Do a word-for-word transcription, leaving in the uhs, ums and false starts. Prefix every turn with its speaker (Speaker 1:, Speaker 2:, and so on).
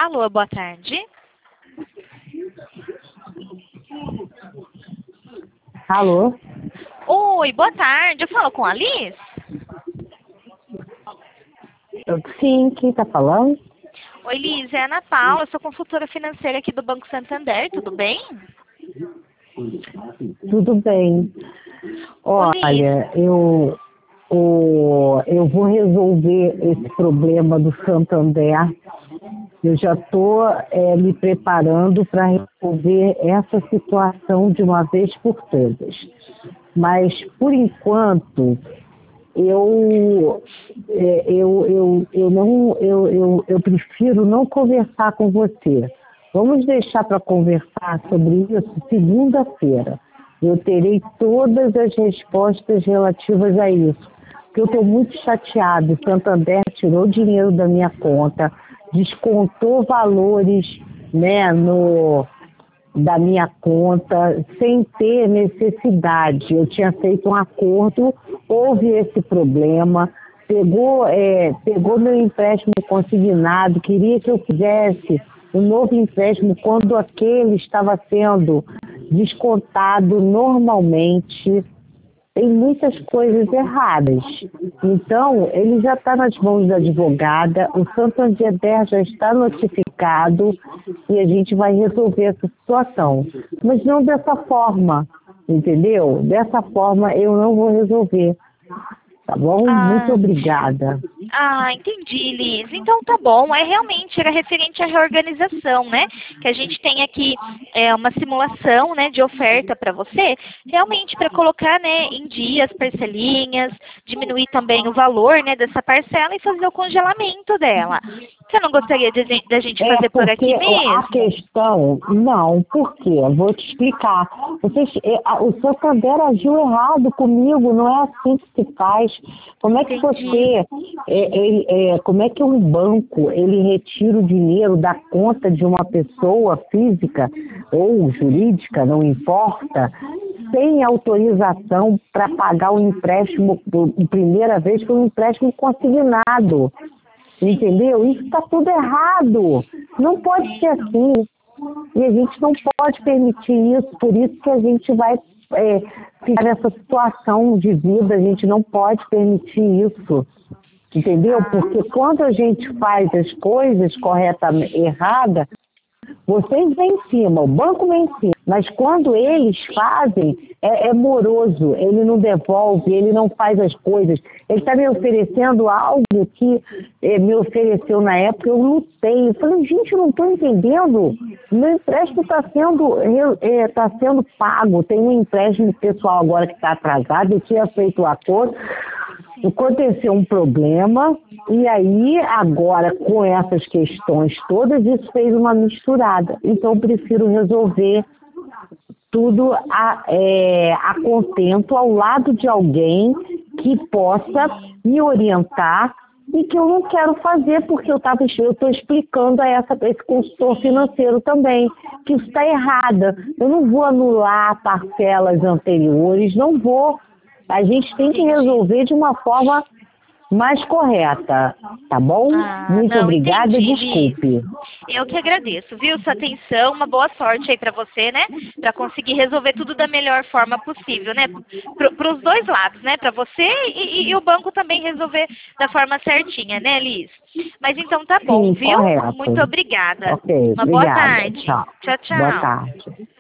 Speaker 1: Alô, boa tarde.
Speaker 2: Alô?
Speaker 1: Oi, boa tarde. Eu falo com a Liz?
Speaker 2: Eu- Sim, quem está falando?
Speaker 1: Oi, Liz, é a Ana Paula, eu sou consultora financeira aqui do Banco Santander, tudo bem?
Speaker 2: Tudo bem.
Speaker 1: Ô, Liz,
Speaker 2: Olha, eu, o, eu vou resolver esse problema do Santander. Eu já estou me preparando para resolver essa situação de uma vez por todas. Mas, por enquanto, eu, é, eu, eu, eu, não, eu, eu, eu prefiro não conversar com você. Vamos deixar para conversar sobre isso segunda-feira. Eu terei todas as respostas relativas a isso. Porque eu estou muito chateado. O Santander tirou dinheiro da minha conta, descontou valores, né, no, da minha conta sem ter necessidade. Eu tinha feito um acordo, houve esse problema, pegou, é, pegou meu empréstimo consignado, queria que eu fizesse um novo empréstimo quando aquele estava sendo descontado normalmente. Tem muitas coisas erradas. Então, ele já está nas mãos da advogada, o Santander já está notificado e a gente vai resolver essa situação. Mas não dessa forma, entendeu? Dessa forma eu não vou resolver. Tá bom?
Speaker 1: ah,
Speaker 2: Muito obrigada.
Speaker 1: ah, entendi, Liz. Então tá bom, é realmente era referente à reorganização, né? Que a gente tem aqui é, uma simulação, né, de oferta para você, realmente para colocar, né, em dias, parcelinhas, diminuir também o valor, né, dessa parcela e fazer o congelamento dela. Você não gostaria de de- da gente
Speaker 2: É
Speaker 1: fazer por
Speaker 2: porque
Speaker 1: aqui
Speaker 2: a
Speaker 1: mesmo?
Speaker 2: questão, não, por quê? Vou te explicar. Vocês, é, a- o Santander agiu errado comigo, não é assim que se faz. Como é que
Speaker 1: Entendi.
Speaker 2: você, é, ele- é, como é que um banco, ele retira o dinheiro da conta de uma pessoa física ou jurídica, não importa, sem autorização para pagar o empréstimo, por primeira vez, foi um empréstimo consignado. Entendeu? Isso está tudo errado. Não pode ser assim. E a gente não pode permitir isso. Por isso que a gente vai é, ficar nessa situação de vida. A gente não pode permitir isso. Entendeu? Porque quando a gente faz as coisas corretamente, errada, vocês vêm em cima, o banco vem em cima. Mas quando eles fazem, é, é moroso, ele não devolve, ele não faz as coisas. Ele está me oferecendo algo que é, me ofereceu na época, eu lutei. Eu falei, gente, eu não estou entendendo. Meu empréstimo está sendo, é, tá sendo pago. Tem um empréstimo pessoal agora que está atrasado, eu tinha feito o acordo. Aconteceu um problema e aí agora com essas questões todas isso fez uma misturada. Então eu prefiro resolver tudo a, é, a contento ao lado de alguém que possa me orientar e que eu não quero fazer porque eu tava, eu estou explicando a essa, esse consultor financeiro também que isso está errado. Eu não vou anular parcelas anteriores, não vou. A gente tem que resolver de uma forma mais correta, tá bom?
Speaker 1: Ah,
Speaker 2: Muito
Speaker 1: não,
Speaker 2: obrigada,
Speaker 1: entendi, Liz.
Speaker 2: desculpe.
Speaker 1: Eu que agradeço, viu? Sua atenção, uma boa sorte aí pra você, né? Pra conseguir resolver tudo da melhor forma possível, né? Para os dois lados, né? Pra você e, e- e o banco também resolver da forma certinha, né, Liz? Mas então tá bom,
Speaker 2: Sim,
Speaker 1: viu?
Speaker 2: correto.
Speaker 1: Muito obrigada.
Speaker 2: Ok,
Speaker 1: Uma boa
Speaker 2: obrigada.
Speaker 1: tarde.
Speaker 2: Tchau.
Speaker 1: Tchau,
Speaker 2: Boa
Speaker 1: tchau.
Speaker 2: tarde.